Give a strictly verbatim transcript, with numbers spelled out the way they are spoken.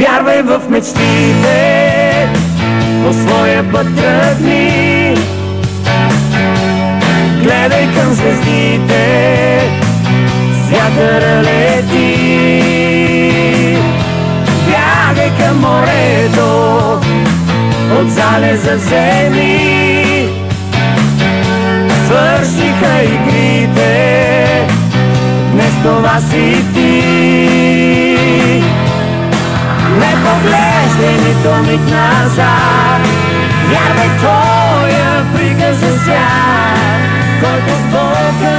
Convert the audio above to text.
Вярвай в мечтите, по своя път тръгни. Гледай към звездите, вятъра лети. Бягай към морето, от залеза вземи. Свършиха игрите, днес това си ти. Не поглеждай нито миг назад, вярвай твоя приказ за свят, който с Бог